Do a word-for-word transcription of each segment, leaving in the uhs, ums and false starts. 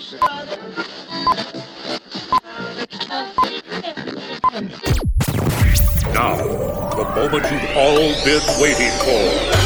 Now, the moment you've all been waiting for.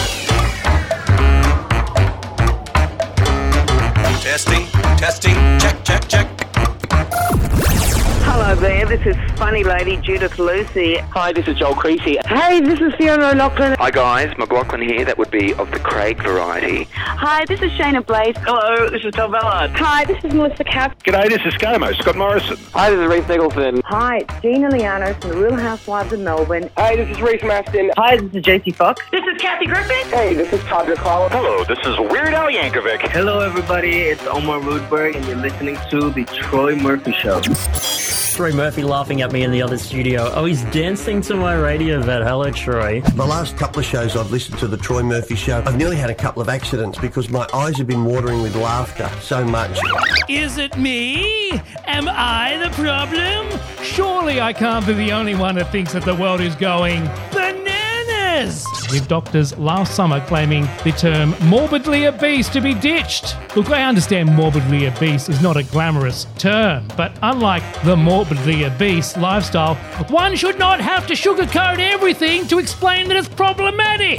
Testing, testing, check, check, check. Hello there, this is funny lady Judith Lucy. Hi, this is Joel Creasy. Hey, this is Fiona O'Loughlin. Hi guys, McLaughlin here. That would be of the Craig variety. Hi, this is Shayna Blaze. Hello, this is Tom Ballard. Hi, this is Melissa Kapp. G'day, this is ScoMo, Scott Morrison. Hi, this is Reece Nicholson. Hi, it's Gina Liano from the Real Housewives of Melbourne. Hi, this is Reece Mastin. Hi, this is J C Fox. This is Kathy Griffin. Hey, this is Tadra Collins. Hello, this is Weird Al Yankovic. Hello, everybody. It's Omar Rudberg, and you're listening to The Troy Murphy Show. Troy Murphy laughing at me in the other studio. Oh, he's dancing to my radio vet. Hello, Troy. The last couple of shows I've listened to the Troy Murphy Show, I've nearly had a couple of accidents because my eyes have been watering with laughter so much. Is it me? Am I the problem? Surely I can't be the only one that thinks that the world is going bananas. With doctors last summer claiming the term morbidly obese to be ditched. Look, I understand morbidly obese is not a glamorous term, but unlike the morbidly obese lifestyle, one should not have to sugarcoat everything to explain that it's problematic.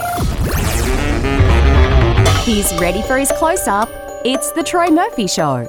He's ready for his close-up. It's The Troy Murphy Show.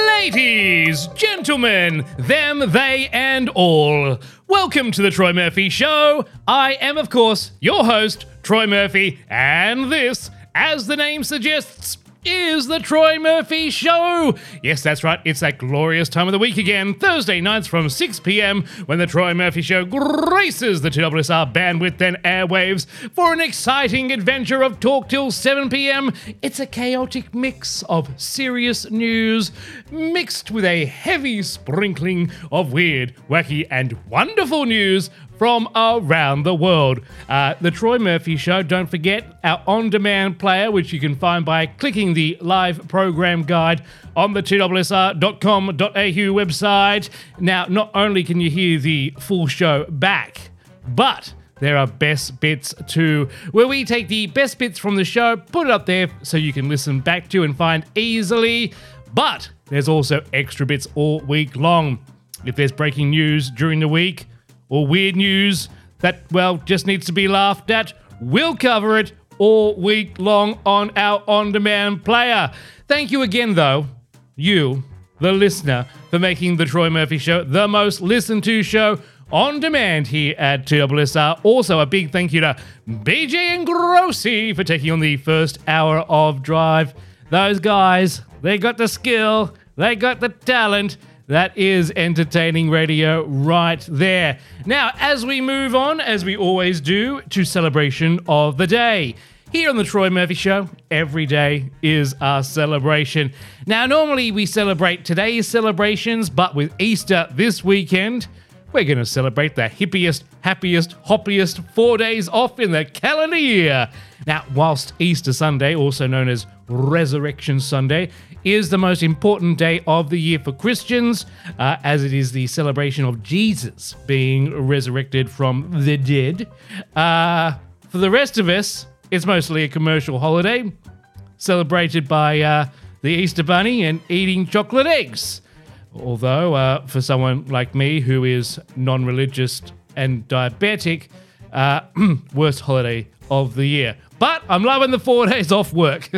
Ladies, gentlemen, them, they, and all, welcome to The Troy Murphy Show. I am, of course, your host, Troy Murphy, and this, as the name suggests, is The Troy Murphy Show. Yes, that's right, it's that glorious time of the week again, Thursday nights from six p.m, when The Troy Murphy Show graces the T W S R bandwidth and airwaves for an exciting adventure of talk till seven p.m. It's a chaotic mix of serious news, mixed with a heavy sprinkling of weird, wacky, and wonderful news from around the world. Uh, the Troy Murphy Show, don't forget our on-demand player, which you can find by clicking the live program guide on the T W S R dot com dot a u website. Now, not only can you hear the full show back, but there are best bits too, where we take the best bits from the show, put it up there so you can listen back to and find easily. But there's also extra bits all week long. If there's breaking news during the week, or weird news that, well, just needs to be laughed at, we'll cover it all week long on our on-demand player. Thank you again, though, you, the listener, for making The Troy Murphy Show the most listened to show on demand here at T W S R. Also, a big thank you to B J and Grossi for taking on the first hour of Drive. Those guys, they got the skill, they got the talent. That is entertaining radio right there. Now, as we move on, as we always do, to celebration of the day. Here on The Troy Murphy Show, every day is our celebration. Now, normally we celebrate today's celebrations, but with Easter this weekend, we're going to celebrate the hippiest, happiest, hoppiest four days off in the calendar year. Now, whilst Easter Sunday, also known as Resurrection Sunday, is the most important day of the year for Christians, uh, as it is the celebration of Jesus being resurrected from the dead. Uh, for the rest of us, it's mostly a commercial holiday, celebrated by uh, the Easter Bunny and eating chocolate eggs. Although, uh, for someone like me who is non-religious and diabetic, uh, worst holiday of the year. But I'm loving the four days off work.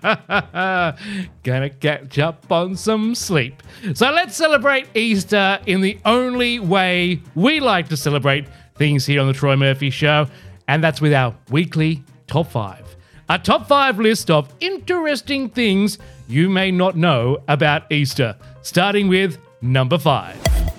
Gonna catch up on some sleep. So let's celebrate Easter in the only way we like to celebrate things here on The Troy Murphy Show, and that's with our weekly top five. A top five list of interesting things you may not know about Easter, starting with number five.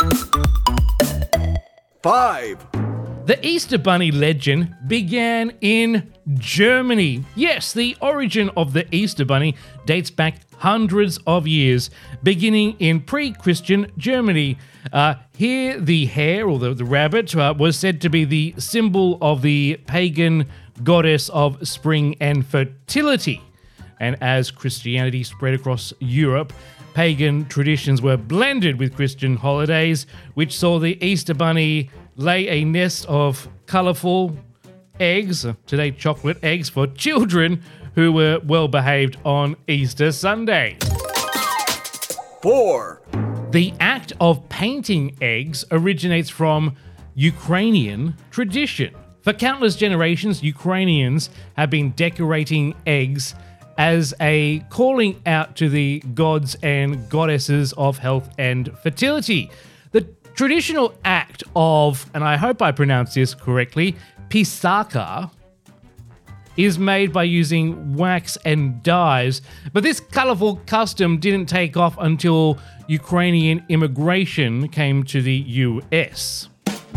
Five. The Easter Bunny legend began in Germany. Yes, the origin of the Easter Bunny dates back hundreds of years, beginning in pre-Christian Germany. Uh, here, the hare, or the, the rabbit, uh, was said to be the symbol of the pagan goddess of spring and fertility. And as Christianity spread across Europe, pagan traditions were blended with Christian holidays, which saw the Easter Bunny lay a nest of colourful eggs, today chocolate eggs, for children who were well behaved on Easter Sunday. Four. The act of painting eggs originates from Ukrainian tradition. For countless generations, Ukrainians have been decorating eggs as a calling out to the gods and goddesses of health and fertility. The traditional act of, and I hope I pronounce this correctly, pisaka, is made by using wax and dyes, but this colourful custom didn't take off until Ukrainian immigration came to the U S.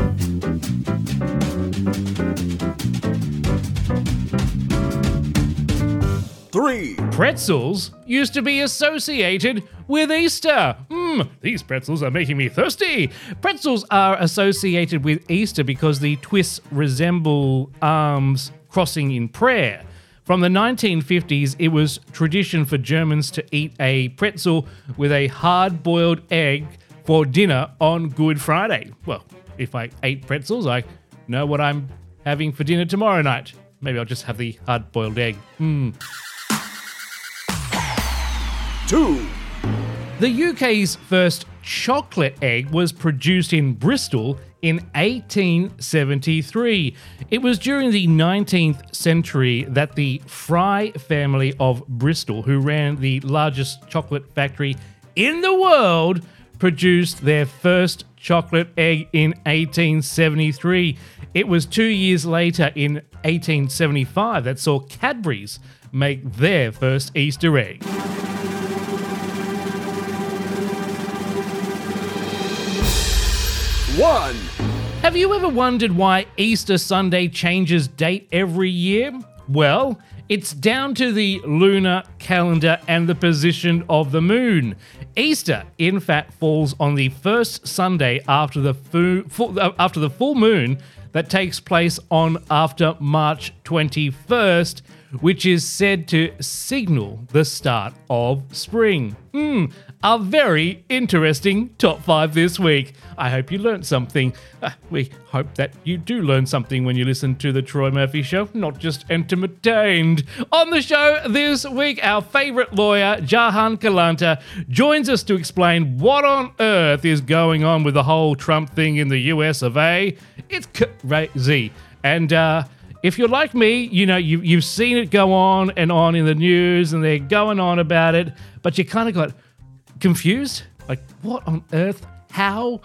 Three. Pretzels used to be associated with Easter. Mmm, these pretzels are making me thirsty. Pretzels are associated with Easter because the twists resemble arms crossing in prayer. From the nineteen fifties, it was tradition for Germans to eat a pretzel with a hard-boiled egg for dinner on Good Friday. Well, if I ate pretzels, I know what I'm having for dinner tomorrow night. Maybe I'll just have the hard-boiled egg. Hmm. Two. The U K's first chocolate egg was produced in Bristol in eighteen seventy-three. It was during the nineteenth century that the Fry family of Bristol, who ran the largest chocolate factory in the world, produced their first chocolate egg in eighteen seventy-three. It was two years later, in eighteen seventy-five, that saw Cadbury's make their first Easter egg. One. Have you ever wondered why Easter Sunday changes date every year? Well, it's down to the lunar calendar and the position of the moon. Easter, in fact, falls on the first Sunday after the fu- full, uh, after the full moon that takes place on after March twenty-first, which is said to signal the start of spring. Hmm, a very interesting top five this week. I hope you learned something. Uh, we hope that you do learn something when you listen to The Troy Murphy Show, not just entertained. On the show this week, our favourite lawyer, Jahan Kalanta, joins us to explain what on earth is going on with the whole Trump thing in the U S of A. It's crazy. And, uh, if you're like me, you know, you, you've seen it go on and on in the news and they're going on about it, but you kind of got confused. Like, what on earth? How?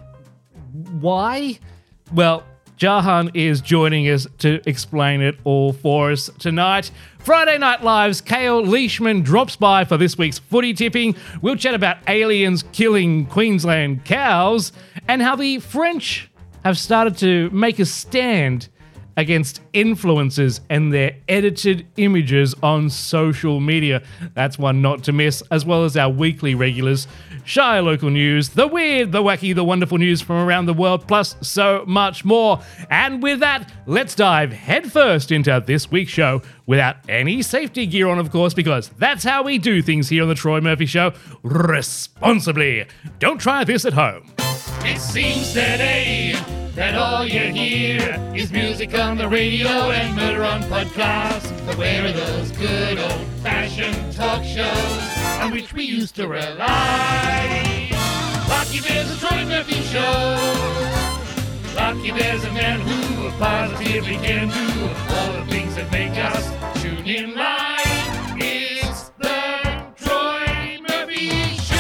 Why? Well, Jahan is joining us to explain it all for us tonight. Friday Night Live's Kale Leishman drops by for this week's footy tipping. We'll chat about aliens killing Queensland cows and how the French have started to make a stand against influencers and their edited images on social media. That's one not to miss, as well as our weekly regulars, Shire Local News, the weird, the wacky, the wonderful news from around the world, plus so much more. And with that, let's dive headfirst into this week's show without any safety gear on, of course, because that's how we do things here on The Troy Murphy Show, responsibly. Don't try this at home. It seems today that all you hear is music on the radio and murder on podcasts. But where are those good old-fashioned talk shows on which we used to rely? Lucky Bear's a Troy Murphy show. Lucky Bear's a man who positively can do all the things that make us tune in live. It's the Troy Murphy Show.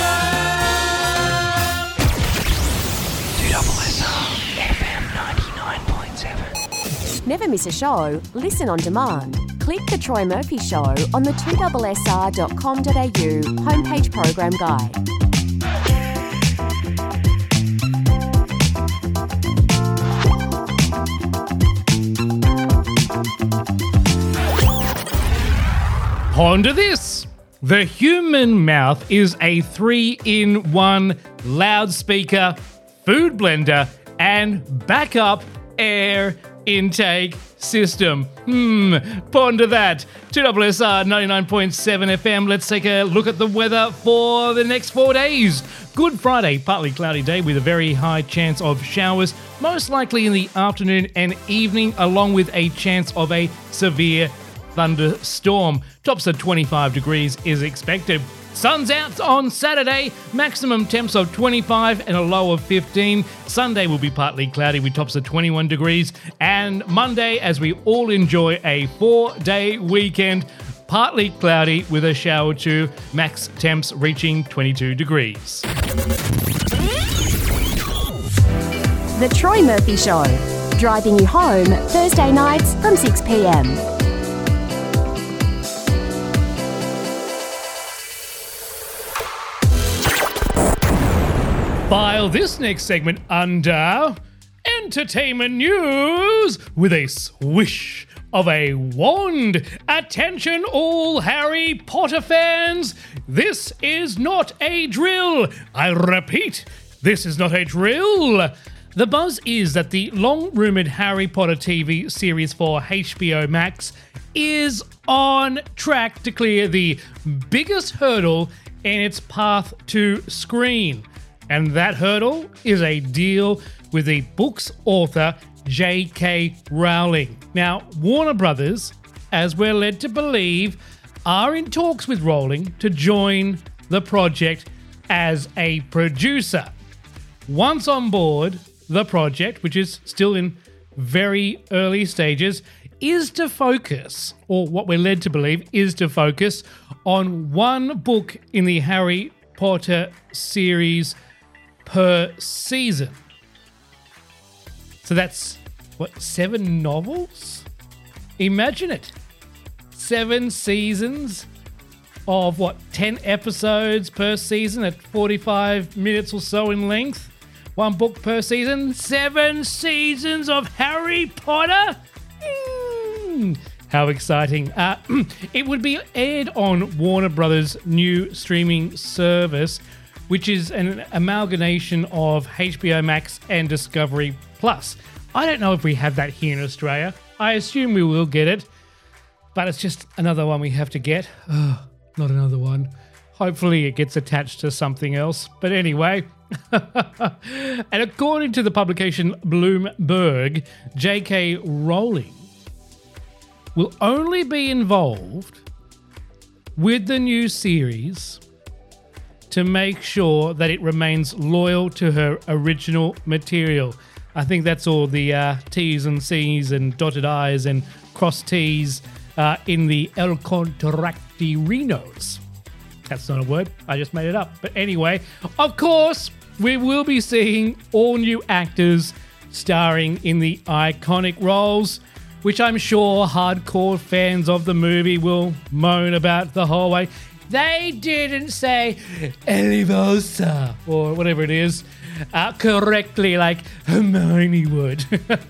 Never miss a show? Listen on demand. Click The Troy Murphy Show on the two S S R dot com dot A U homepage program guide. On to this. The human mouth is a three-in-one loudspeaker, food blender, and backup air intake system. Hmm, ponder that. two S S R ninety-nine point seven F M. Let's take a look at the weather for the next four days. Good Friday, partly cloudy day with a very high chance of showers, most likely in the afternoon and evening, along with a chance of a severe thunderstorm. Tops of twenty-five degrees is expected. Sun's out on Saturday, maximum temps of twenty-five and a low of fifteen. Sunday will be partly cloudy with tops of twenty-one degrees. And Monday, as we all enjoy a four-day weekend, partly cloudy with a shower or two, max temps reaching twenty-two degrees. The Troy Murphy Show, driving you home Thursday nights from six p.m. File this next segment under entertainment news with a swish of a wand. Attention all Harry Potter fans, this is not a drill. I repeat, this is not a drill. The buzz is that the long-rumoured Harry Potter T V series for H B O Max is on track to clear the biggest hurdle in its path to screen. And that hurdle is a deal with the book's author, J K Rowling. Now, Warner Brothers, as we're led to believe, are in talks with Rowling to join the project as a producer. Once on board, the project, which is still in very early stages, is to focus, or what we're led to believe is to focus, on one book in the Harry Potter series per season. So that's, what, seven novels? Imagine it. Seven seasons of, what, ten episodes per season at forty-five minutes or so in length? One book per season? Seven seasons of Harry Potter? Mm, how exciting. Uh, it would be aired on Warner Brothers' new streaming service, which is an amalgamation of H B O Max and Discovery Plus. I don't know if we have that here in Australia. I assume we will get it, but it's just another one we have to get. Oh, not another one. Hopefully it gets attached to something else. But anyway, and according to the publication Bloomberg, J K Rowling will only be involved with the new series to make sure that it remains loyal to her original material. I think that's all the uh, T's and C's and dotted I's and cross T's uh, in the El Contractirinos. That's not a word, I just made it up. But anyway, of course, we will be seeing all new actors starring in the iconic roles, which I'm sure hardcore fans of the movie will moan about the whole way. They didn't say Elivosa or whatever it is uh, correctly like Hermione would.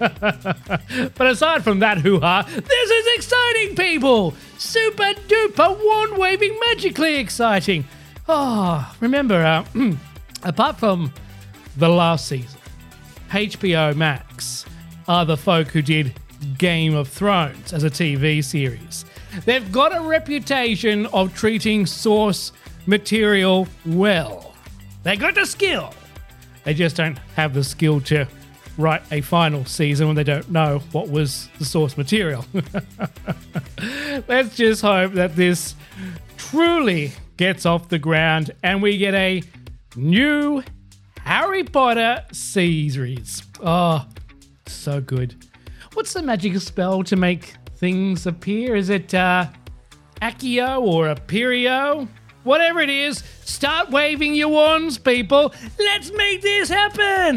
But aside from that hoo-ha, this is exciting, people! Super duper wand waving magically exciting. Oh, remember, uh, apart from the last season, H B O Max are the folk who did Game of Thrones as a T V series. They've got a reputation of treating source material well. They got the skill. They just don't have the skill to write a final season when they don't know what was the source material. Let's just hope that this truly gets off the ground and we get a new Harry Potter series. Oh, so good. What's the magic spell to make things appear? Is it uh, Accio or Aperio? Whatever it is, start waving your wands, people. Let's make this happen.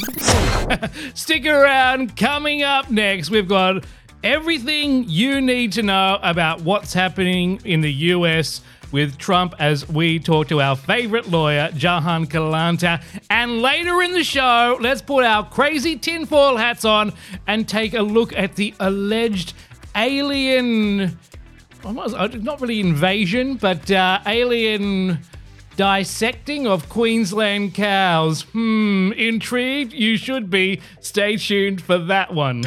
Stick around. Coming up next, we've got everything you need to know about what's happening in the U S with Trump as we talk to our favorite lawyer, Jahan Kalanta. And later in the show, let's put our crazy tinfoil hats on and take a look at the alleged alien, not really invasion, but uh, alien dissecting of Queensland cows. Hmm, intrigued? You should be. Stay tuned for that one.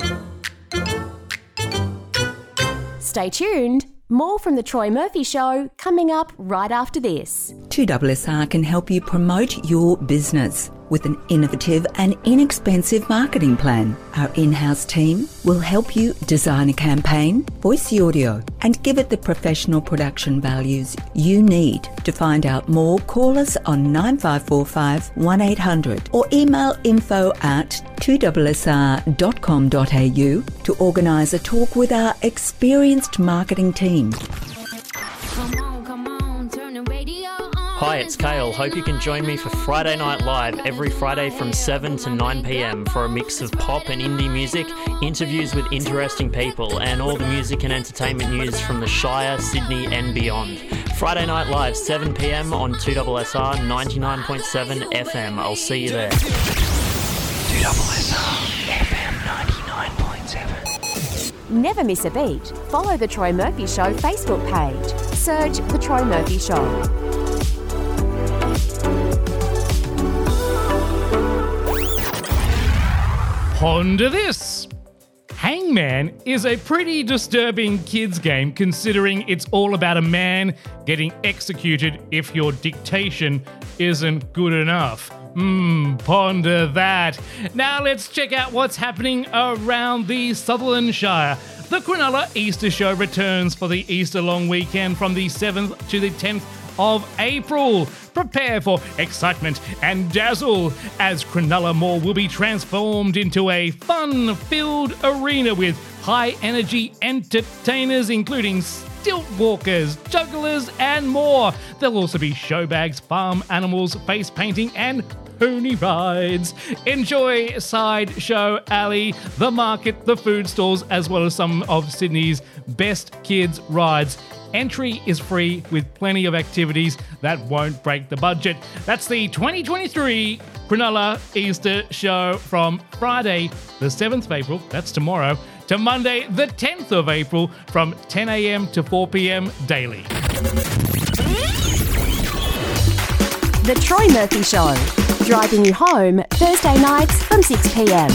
Stay tuned. More from The Troy Murphy Show coming up right after this. two S S R can help you promote your business. with an innovative and inexpensive marketing plan. Our in-house team will help you design a campaign, voice the audio, and give it the professional production values you need. To find out more, call us on nine five four five, one eight hundred or email info at two S R dot com dot a u to organise a talk with our experienced marketing team. Hi, it's Kale. Hope you can join me for Friday Night Live every Friday from seven to nine p.m. for a mix of pop and indie music, interviews with interesting people, and all the music and entertainment news from the Shire, Sydney and beyond. Friday Night Live, seven p.m. on two S R ninety-nine point seven F M. I'll see you there. two S R F M ninety-nine point seven. Never miss a beat. Follow The Troy Murphy Show Facebook page. Search The Troy Murphy Show. Ponder this. Hangman is a pretty disturbing kids game considering it's all about a man getting executed if your dictation isn't good enough. Hmm, ponder that. Now let's check out what's happening around the Sutherland Shire. The Cronulla Easter Show returns for the Easter long weekend from the seventh to the tenth of April. Prepare for excitement and dazzle as Cronulla Mall will be transformed into a fun-filled arena with high-energy entertainers including stilt walkers, jugglers and more. There'll also be show bags, farm animals, face painting and pony rides. Enjoy Sideshow Alley, the market, the food stalls, as well as some of Sydney's best kids rides. Entry is free with plenty of activities that won't break the budget. That's the twenty twenty-three Cronulla Easter Show from Friday the seventh of April, that's tomorrow, to Monday the tenth of April from ten a.m. to four p.m. daily. The Troy Murphy Show, driving you home Thursday nights from six p.m.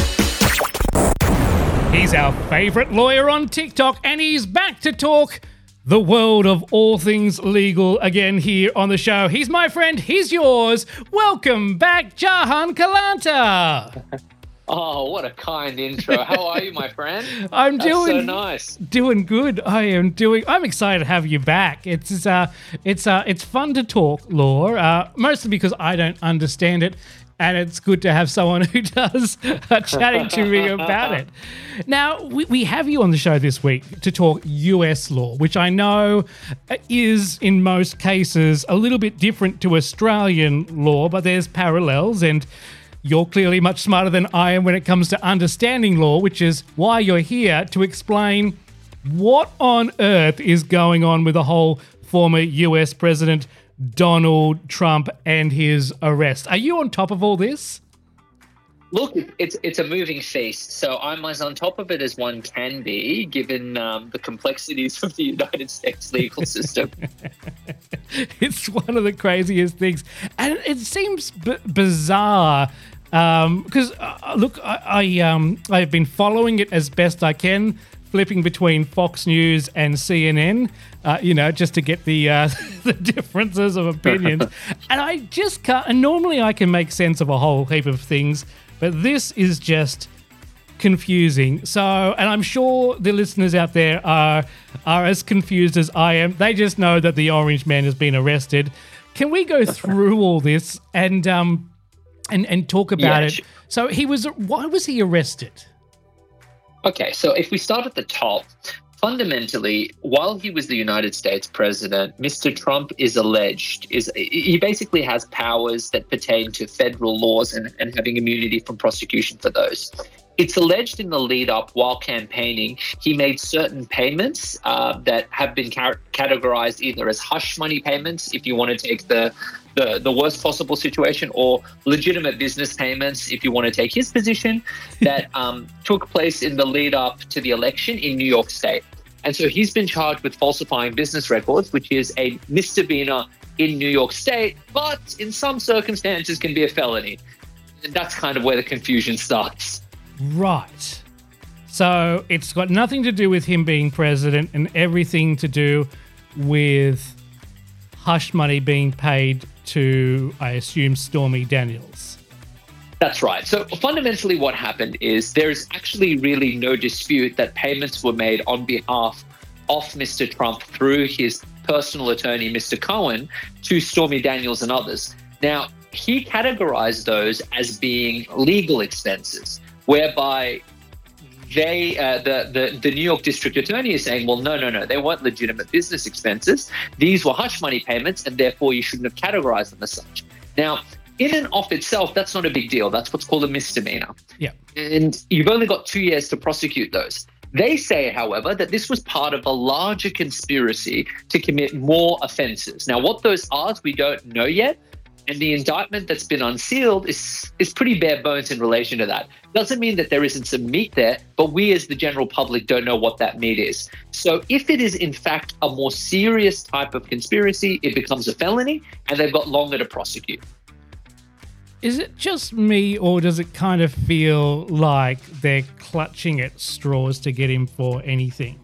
He's our favourite lawyer on TikTok and he's back to talk the world of all things legal again here on the show. He's my friend, he's yours. Welcome back, Jahan Kalanta. Oh, what a kind intro. How are you, my friend? I'm That's doing so nice. Doing good. I am doing. I'm excited to have you back. It's uh, it's uh, it's fun to talk law, uh, mostly because I don't understand it. And it's good to have someone who does uh, chatting to me about it. Now, we, we have you on the show this week to talk U S law, which I know is, in most cases, a little bit different to Australian law, but there's parallels, and you're clearly much smarter than I am when it comes to understanding law, which is why you're here to explain what on earth is going on with the whole former U S president Donald Trump and his arrest. Are you on top of all this? Look, it's it's a moving feast, so I'm as on top of it as one can be, given um, the complexities of the United States legal system. It's one of the craziest things, and it seems b- bizarre because um, uh, look, I, I um I've been following it as best I can, flipping between Fox News and C N N, uh, you know, just to get the uh, the differences of opinions. And I just can't, and normally I can make sense of a whole heap of things, but this is just confusing. So, and I'm sure the listeners out there are are as confused as I am. They just know that the Orange Man has been arrested. Can we go through all this and um and and talk about Yeah, it? sure. So he was. Why was he arrested? Okay, so if we start at the top, fundamentally, while he was the United States president, Mister Trump is alleged, is he basically has powers that pertain to federal laws and, and having immunity from prosecution for those. It's alleged in the lead up while campaigning, he made certain payments uh, that have been car- categorized either as hush money payments, if you want to take the, the, the worst possible situation, or legitimate business payments, if you want to take his position, that um, took place in the lead up to the election in New York State. And so he's been charged with falsifying business records, which is a misdemeanor in New York State, but in some circumstances can be a felony. And that's kind of where the confusion starts. Right. So it's got nothing to do with him being president and everything to do with hush money being paid to, I assume, Stormy Daniels. That's right. So fundamentally what happened is there's actually really no dispute that payments were made on behalf of Mister Trump through his personal attorney, Mister Cohen, to Stormy Daniels and others. Now, he categorized those as being legal expenses, whereby they, uh, the, the, the New York District Attorney is saying, well, no, no, no, they weren't legitimate business expenses. These were hush money payments, and therefore you shouldn't have categorized them as such. Now, in and of itself, that's not a big deal. That's what's called a misdemeanor. Yeah. And you've only got two years to prosecute those. They say, however, that this was part of a larger conspiracy to commit more offenses. Now, what those are, we don't know yet. And the indictment that's been unsealed is, is pretty bare bones in relation to that. Doesn't mean that there isn't some meat there, but we as the general public don't know what that meat is. So if it is in fact a more serious type of conspiracy, it becomes a felony and they've got longer to prosecute. Is it just me, or does it kind of feel like they're clutching at straws to get him for anything?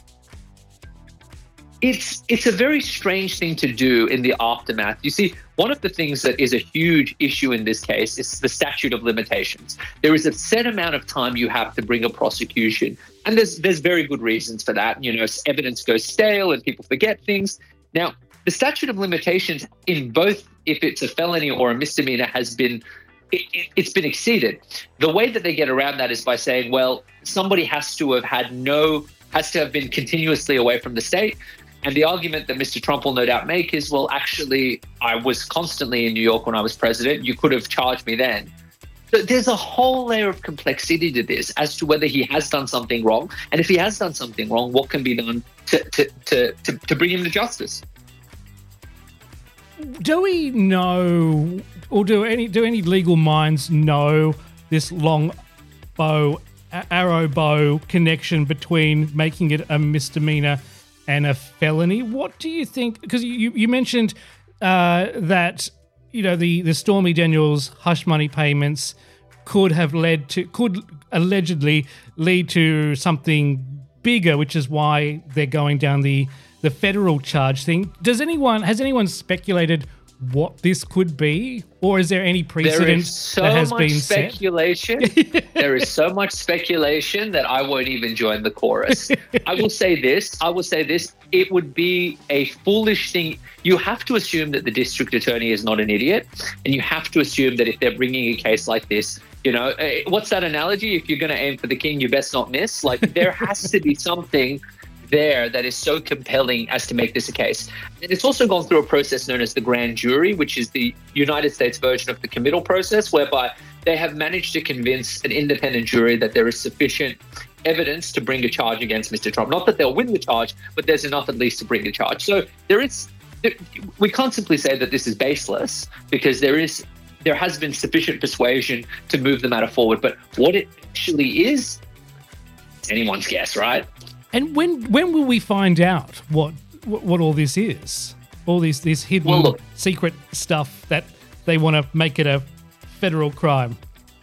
It's it's a very strange thing to do in the aftermath. You see, one of the things that is a huge issue in this case is the statute of limitations. There is a set amount of time you have to bring a prosecution, and there's there's very good reasons for that. You know, evidence goes stale and people forget things. Now, the statute of limitations in both, if it's a felony or a misdemeanor, has been it, it, it's been exceeded. The way that they get around that is by saying, well, somebody has to have had no has to have been continuously away from the state. And the argument that Mister Trump will no doubt make is, well, actually, I was constantly in New York when I was president. You could have charged me then. So there's a whole layer of complexity to this as to whether he has done something wrong. And if he has done something wrong, what can be done to to to, to, to bring him to justice? Do we know, or do any do any legal minds know this long bow, arrow bow connection between making it a misdemeanor and a felony? What do you think? Because you, you mentioned uh, that, you know, the, the Stormy Daniels hush money payments could have led to, could allegedly lead to something bigger, which is why they're going down the, the federal charge thing. Does anyone, has anyone speculated what this could be, or is there any precedent so that has much been speculation. There is so much speculation that I won't even join the chorus. I will say this. I will say this. It would be a foolish thing. You have to assume that the district attorney is not an idiot, and you have to assume that if they're bringing a case like this, you know, what's that analogy? If you're going to aim for the king, you best not miss. Like, there has to be something there that is so compelling as to make this a case. And it's also gone through a process known as the grand jury, which is the United States version of the committal process, whereby they have managed to convince an independent jury that there is sufficient evidence to bring a charge against Mister Trump. Not that they'll win the charge, but there's enough at least to bring a charge. So there is, we can't simply say that this is baseless, because there is, there has been sufficient persuasion to move the matter forward. But what it actually is, it's anyone's guess, right? And when when will we find out what what, what all this is? All this this hidden well, look, secret stuff that they want to make it a federal crime.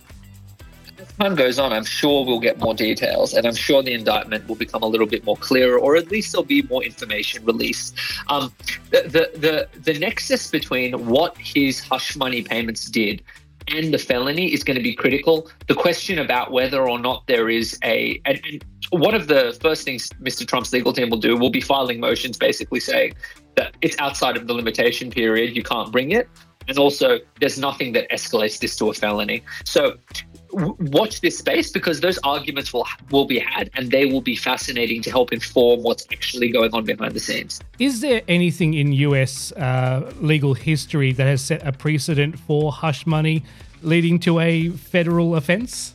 As time goes on, I'm sure we'll get more details, and I'm sure the indictment will become a little bit more clearer, or at least there'll be more information released. Um, the, the the the nexus between what his hush money payments did and the felony is going to be critical. The question about whether or not there is a, and, and one of the first things Mister Trump's legal team will do will be filing motions basically saying that it's outside of the limitation period, you can't bring it. And also, there's nothing that escalates this to a felony. So w- watch this space, because those arguments will will be had, and they will be fascinating to help inform what's actually going on behind the scenes. Is there anything in U S uh, legal history that has set a precedent for hush money leading to a federal offense?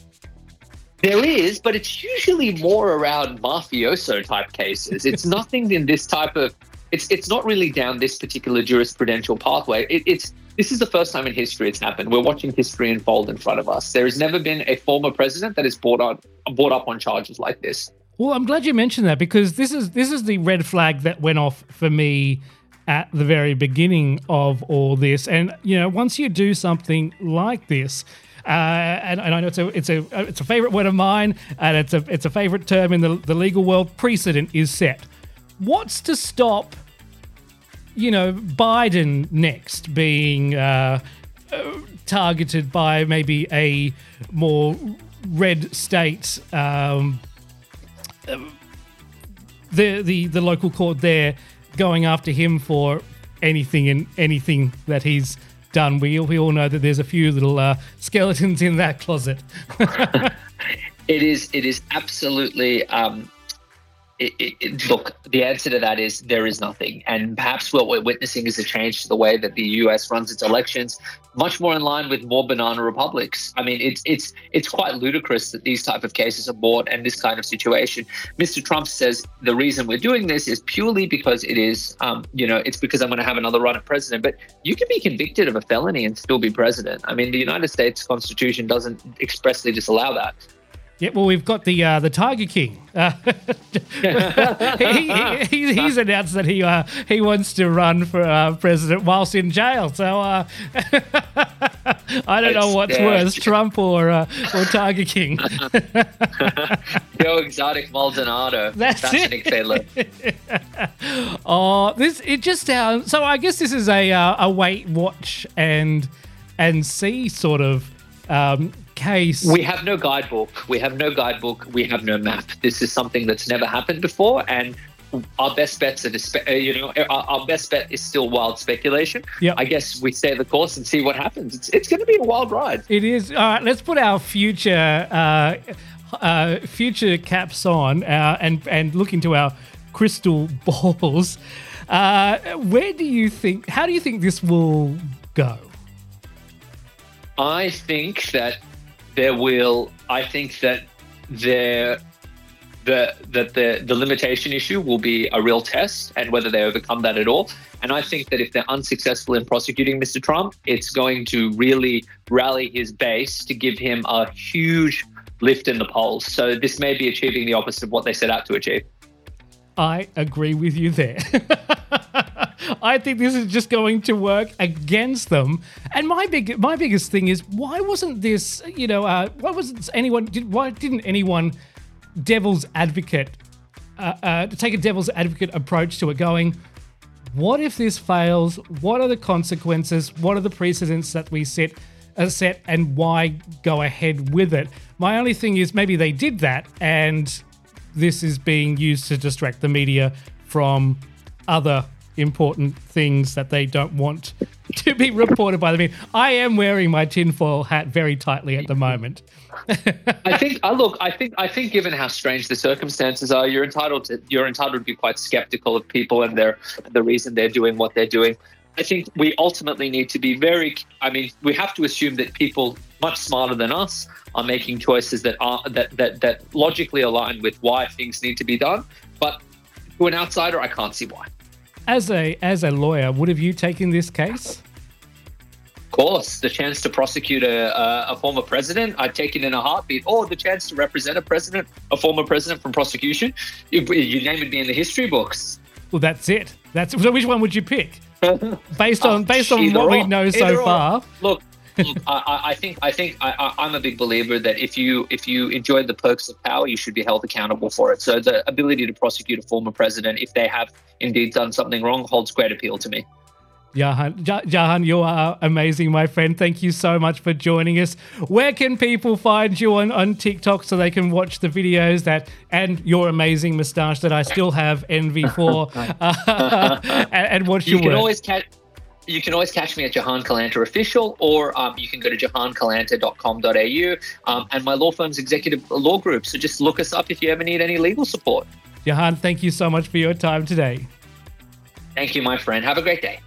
There is, but it's usually more around mafioso type cases. It's nothing in this type of, it's it's not really down this particular jurisprudential pathway. It, it's This is the first time in history it's happened. We're watching history unfold in front of us. There has never been a former president that is brought on brought up on charges like this. Well, I'm glad you mentioned that, because this is this is the red flag that went off for me at the very beginning of all this. And, you know, once you do something like this, uh, and, and I know it's a it's a it's a favorite word of mine, and it's a it's a favorite term in the, the legal world, precedent is set. What's to stop, you know, Biden next being uh, uh, targeted by maybe a more red state, um, the the the local court there going after him for anything and anything that he's done. We we all know that there's a few little uh, skeletons in that closet. It is it is absolutely. Um, it, it, it, look, the answer to that is there is nothing, and perhaps what we're witnessing is a change to the way that the U S runs its elections, much more in line with more banana republics. I mean, it's it's it's quite ludicrous that these type of cases are brought and this kind of situation. Mister Trump says the reason we're doing this is purely because it is, um, you know, it's because I'm going to have another run at president. But you can be convicted of a felony and still be president. I mean, the United States Constitution doesn't expressly disallow that. Yeah, well, we've got the uh, the Tiger King. Uh, he, he, he's announced that he uh, he wants to run for uh, president whilst in jail. So uh, I don't know what's yeah. worse, Trump or uh, or Tiger King. Joe Exotic Maldonado. That's, That's it. Nick Fedler. Oh, this it just sounds. So I guess this is a uh, a wait, watch, and and see sort of. Um, case. We have no guidebook. We have no guidebook. We have no map. This is something that's never happened before, and our best bets are, to, you know, our, our best bet is still wild speculation. Yep. I guess we stay the course and see what happens. It's it's going to be a wild ride. It is. All right, let's put our future uh, uh, future caps on uh, and and look into our crystal balls. Uh, where do you think? How do you think this will go? I think that there will. I think that there, the that the the limitation issue will be a real test, and whether they overcome that at all. And I think that if they're unsuccessful in prosecuting Mister Trump, it's going to really rally his base to give him a huge lift in the polls. So this may be achieving the opposite of what they set out to achieve. I agree with you there. I think this is just going to work against them. And my big, my biggest thing is, why wasn't this, you know, uh, why wasn't anyone, did, why didn't anyone devil's advocate, uh, uh, to take a devil's advocate approach to it, going, what if this fails? What are the consequences? What are the precedents that we set, uh, set and why go ahead with it? My only thing is maybe they did that and this is being used to distract the media from other important things that they don't want to be reported by the media. I am wearing my tinfoil hat very tightly at the moment. I think. I look. I think. I think. Given how strange the circumstances are, you're entitled to. You're entitled to be quite skeptical of people and their the reason they're doing what they're doing. I think we ultimately need to be very. I mean, we have to assume that people much smarter than us are making choices that are that that that logically align with why things need to be done. But to an outsider, I can't see why. As a as a lawyer, would have you taken this case? Of course, the chance to prosecute a, a, a former president, I'd take it in a heartbeat. Or the chance to represent a president, a former president from prosecution, you, your name would be in the history books. Well, that's it. That's so. Which one would you pick? Based on based on Either what or. we know so Either or. far. Look. Look, I, I think I think I, I'm a big believer that if you if you enjoy the perks of power, you should be held accountable for it. So the ability to prosecute a former president, if they have indeed done something wrong, holds great appeal to me. Jahan, Jahan, you are amazing, my friend. Thank you so much for joining us. Where can people find you on, on TikTok so they can watch the videos that and your amazing moustache that I still have envy for, uh, and, and watch you your can work? always catch. You can always catch me at Jahan Kalanta Official, or um, you can go to jahan kalanta dot com dot a u, um, and my law firm's executive law group. So just look us up if you ever need any legal support. Jahan, thank you so much for your time today. Thank you, my friend. Have a great day.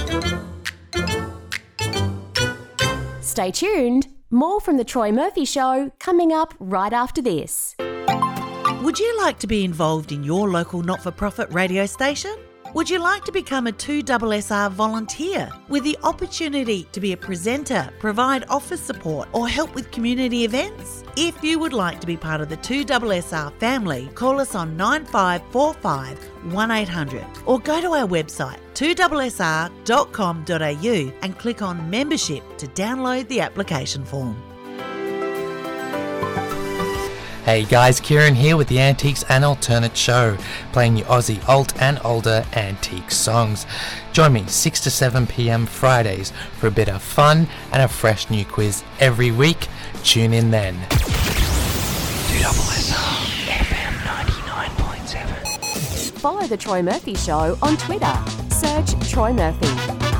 Stay tuned. More from The Troy Murphy Show coming up right after this. Would you like to be involved in your local not-for-profit radio station? Would you like to become a two S S R volunteer with the opportunity to be a presenter, provide office support or help with community events? If you would like to be part of the two S S R family, call us on nine five four five, one eight hundred or go to our website two S S R dot com dot a u and click on membership to download the application form. Hey guys, Kieran here with the Antiques and Alternate Show, playing you Aussie alt and older antique songs. Join me six to seven p.m. Fridays for a bit of fun and a fresh new quiz every week. Tune in then. two S R F M ninety-nine point seven. Follow The Troy Murphy Show on Twitter. Search Troy Murphy.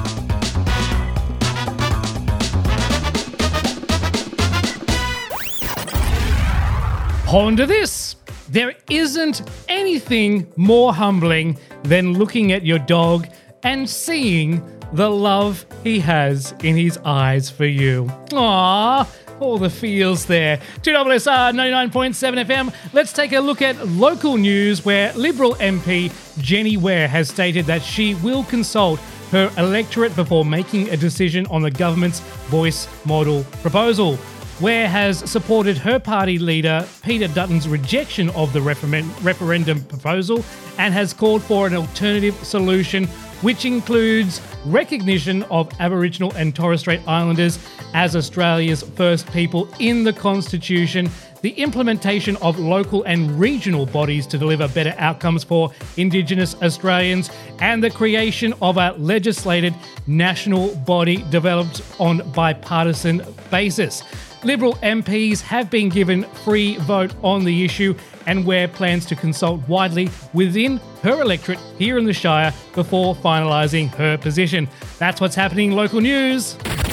Ponder this. There isn't anything more humbling than looking at your dog and seeing the love he has in his eyes for you. Aww, all the feels there. two S R ninety-nine point seven F M. Let's take a look at local news where Liberal M P Jenny Ware has stated that she will consult her electorate before making a decision on the government's voice model proposal. Ware has supported her party leader Peter Dutton's rejection of the refer- referendum proposal and has called for an alternative solution which includes recognition of Aboriginal and Torres Strait Islanders as Australia's first people in the Constitution, the implementation of local and regional bodies to deliver better outcomes for Indigenous Australians, and the creation of a legislated national body developed on bipartisan basis. Liberal M Ps have been given free vote on the issue, and Ware plans to consult widely within her electorate here in the Shire before finalising her position. That's what's happening in local news.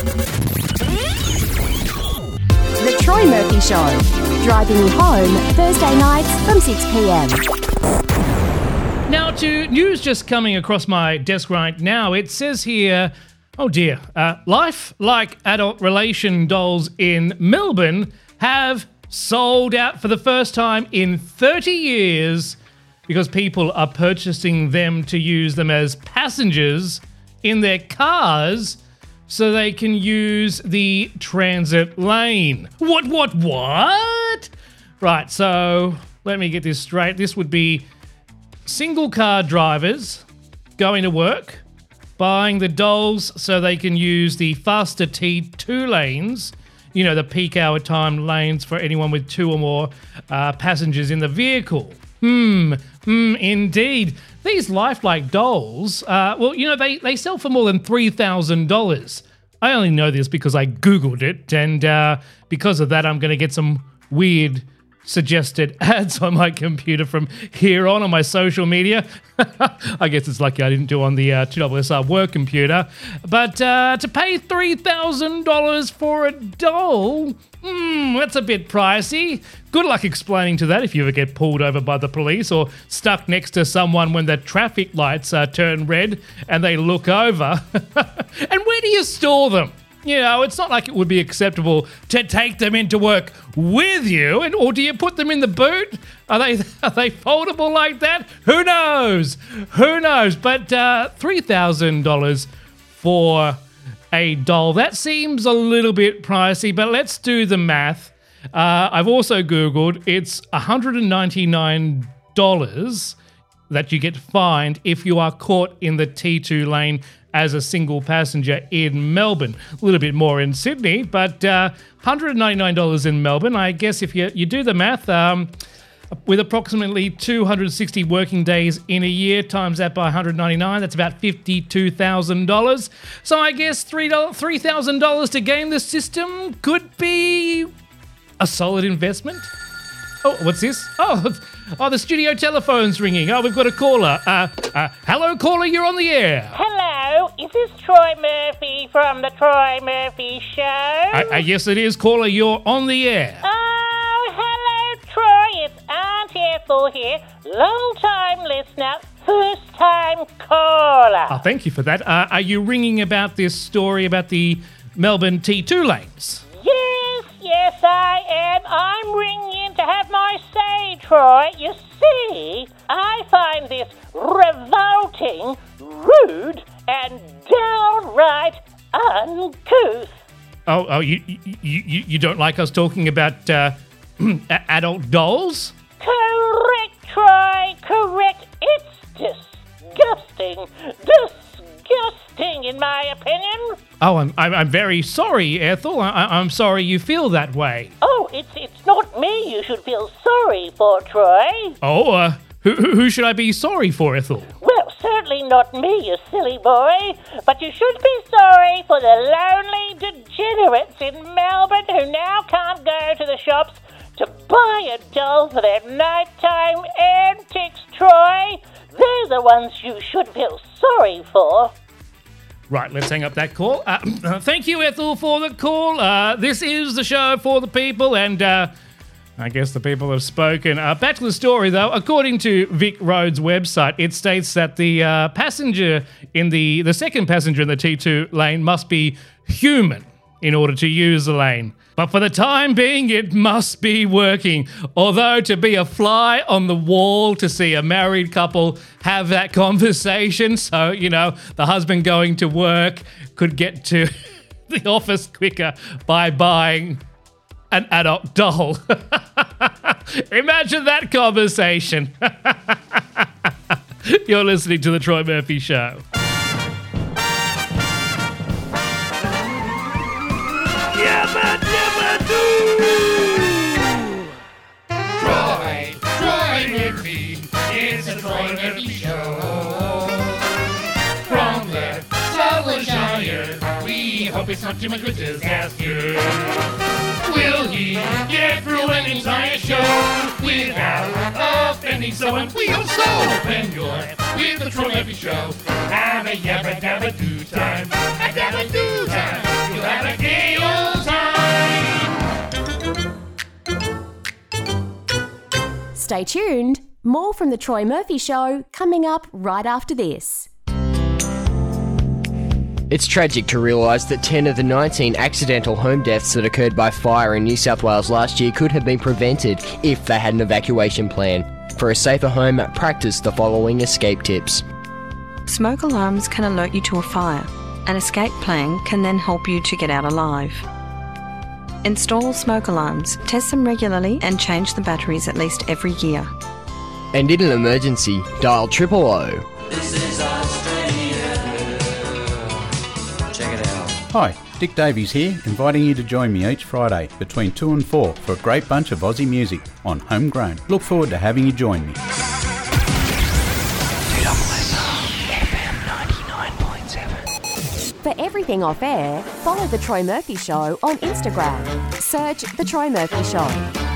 The Troy Murphy Show. Driving you home Thursday nights from six p.m. Now to news just coming across my desk right now. It says here, oh dear, uh, life-like adult relation dolls in Melbourne have sold out for the first time in thirty years because people are purchasing them to use them as passengers in their cars so they can use the transit lane. What, what, what? Right, so let me get this straight. This would be single car drivers going to work, buying the dolls so they can use the faster T two lanes, you know, the peak hour time lanes for anyone with two or more uh, passengers in the vehicle. Hmm, hmm, indeed. These lifelike dolls, uh, well, you know, they, they sell for more than three thousand dollars. I only know this because I Googled it, and uh, because of that, I'm going to get some weird suggested ads on my computer from here on on my social media. I guess it's lucky I didn't do on the uh, two S R work computer. But uh, to pay three thousand dollars for a doll, hmm, that's a bit pricey. Good luck explaining to that if you ever get pulled over by the police or stuck next to someone when the traffic lights uh, turn red and they look over. And where do you store them? You know, it's not like it would be acceptable to take them into work with you, and or do you put them in the boot? Are they are they foldable like that? Who knows? Who knows? But uh, three thousand dollars for a doll, that seems a little bit pricey, but let's do the math. Uh, I've also Googled, it's one hundred ninety-nine dollars that you get fined if you are caught in the T two lane as a single passenger in Melbourne. A little bit more in Sydney, but uh, one hundred ninety-nine dollars in Melbourne. I guess if you, you do the math, um, with approximately two hundred sixty working days in a year, times that by one hundred ninety-nine, that's about fifty-two thousand dollars. So I guess three thousand dollars to game the system could be a solid investment. Oh, what's this? Oh, oh, the studio telephone's ringing. Oh, we've got a caller. Uh, uh, hello, caller, you're on the air. Hello, is this Troy Murphy from the Troy Murphy Show? Uh, uh, yes, it is, caller. You're on the air. Oh, hello, Troy. It's Aunt Ethel here. Long-time listener, first-time caller. Oh, thank you for that. Uh, are you ringing about this story about the Melbourne T two lanes? Yes, yes, I am. I'm ringing in to have my say, Troy. You see, I find this revolting, rude, and downright uncouth. Oh, oh, you you, you, you don't like us talking about uh, adult dolls? Correct, Troy, correct. It's disgusting, disgusting in my opinion. Oh, I'm I'm, I'm very sorry, Ethel. I, I'm sorry you feel that way. Oh, it's it's not not me you should feel sorry for, Troy. Oh, uh, who, who should I be sorry for, Ethel? Well, certainly not me, you silly boy. But you should be sorry for the lonely degenerates in Melbourne who now can't go to the shops to buy a doll for their nighttime antics, Troy. They're the ones you should feel sorry for. Right, let's hang up that call. Uh, uh, thank you, Ethel, for the call. Uh, this is the show for the people, and uh, I guess the people have spoken. Uh, back to the story, though. According to Vic Road's website, it states that the uh, passenger in the the second passenger in the T two lane must be human in order to use the lane. But for the time being, it must be working. Although to be a fly on the wall to see a married couple have that conversation, so, you know, the husband going to work could get to the office quicker by buying an adult doll. Imagine that conversation. You're listening to The Troy Murphy Show. Troy, Troy Murphy, it's a Troy Murphy Show. From the Southern Shire, we hope it's not too much of a disaster. Will he get through an entire show without offending someone? We hope so. When you're with the Troy Murphy Show, have a yabba dabba do time, a dabba do time. You'll have a gay old time. Stay tuned. More from The Troy Murphy Show coming up right after this. It's tragic to realise that ten of the nineteen accidental home deaths that occurred by fire in New South Wales last year could have been prevented if they had an evacuation plan. For a safer home, practice the following escape tips. Smoke alarms can alert you to a fire. An escape plan can then help you to get out alive. Install smoke alarms, test them regularly and change the batteries at least every year. And in an emergency, dial triple O. This is Australia. Check it out. Hi, Dick Davies here, inviting you to join me each Friday between two and four for a great bunch of Aussie music on Homegrown. Look forward to having you join me. For everything off air, follow The Troy Murphy Show on Instagram. Search The Troy Murphy Show.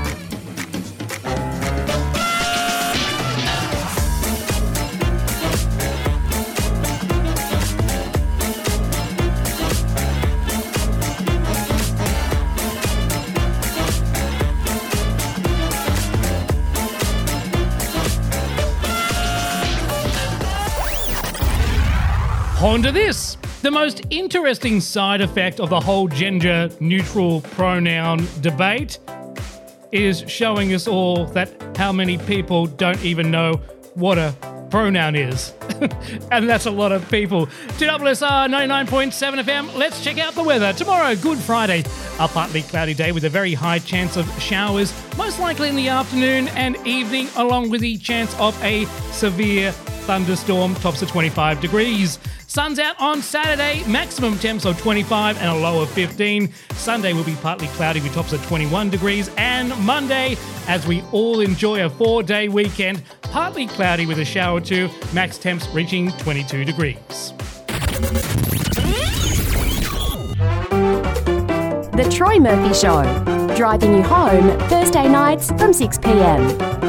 On to this. The most interesting side effect of the whole gender-neutral pronoun debate is showing us all that how many people don't even know what a pronoun is. And that's a lot of people. two S R ninety-nine point seven F M, let's check out the weather. Tomorrow, Good Friday, a partly cloudy day with a very high chance of showers, most likely in the afternoon and evening, along with the chance of a severe thunderstorm, tops of twenty-five degrees. Sun's out on Saturday, maximum temps of twenty-five and a low of fifteen. Sunday will be partly cloudy with tops of twenty-one degrees. And Monday, as we all enjoy a four-day weekend, partly cloudy with a shower or two, max temps reaching twenty-two degrees. The Troy Murphy Show, driving you home Thursday nights from six p.m.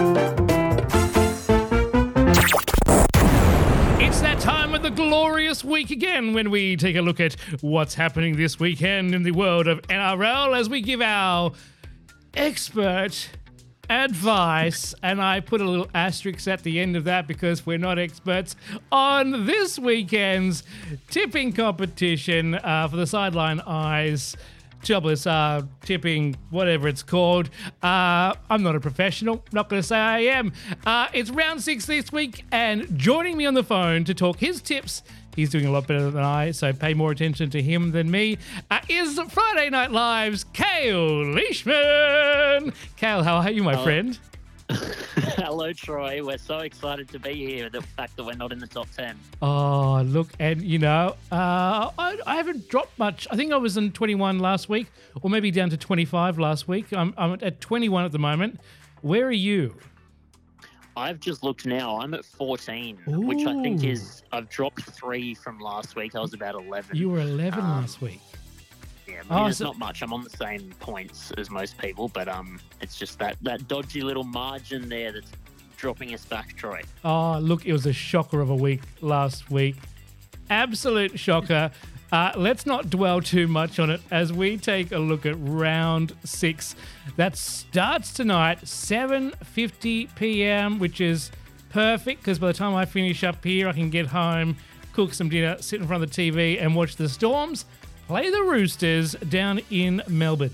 It's that time of the glorious week again when we take a look at what's happening this weekend in the world of N R L as we give our expert advice. And I put a little asterisk at the end of that because we're not experts on this weekend's tipping competition uh, for the Sideline Eyes two S R tipping, whatever it's called. Uh, I'm not a professional, not going to say I am. Uh, it's round six this week, and joining me on the phone to talk his tips, he's doing a lot better than I, so pay more attention to him than me, uh, is Friday Night Live's Kale Leishman. Kale, how are you, my Hello. friend? Hello, Troy. We're so excited to be here. The fact that we're not in the top ten. Oh, look, and you know, uh, I, I haven't dropped much. I think I was in twenty-one last week, or maybe down to twenty-five last week. I'm, I'm at twenty-one at the moment. Where are you? I've just looked now. I'm at fourteen, which I think is, I've dropped three from last week. I was about eleven. You were eleven um, last week. Yeah, I mean, oh, it's so, not much. I'm on the same points as most people, but um, it's just that, that dodgy little margin there that's dropping us back, Troy. Oh, look, it was a shocker of a week last week. Absolute shocker. Uh, let's not dwell too much on it as we take a look at round six. That starts tonight, seven fifty p.m., which is perfect because by the time I finish up here, I can get home, cook some dinner, sit in front of the T V and watch the Storms play the Roosters down in Melbourne.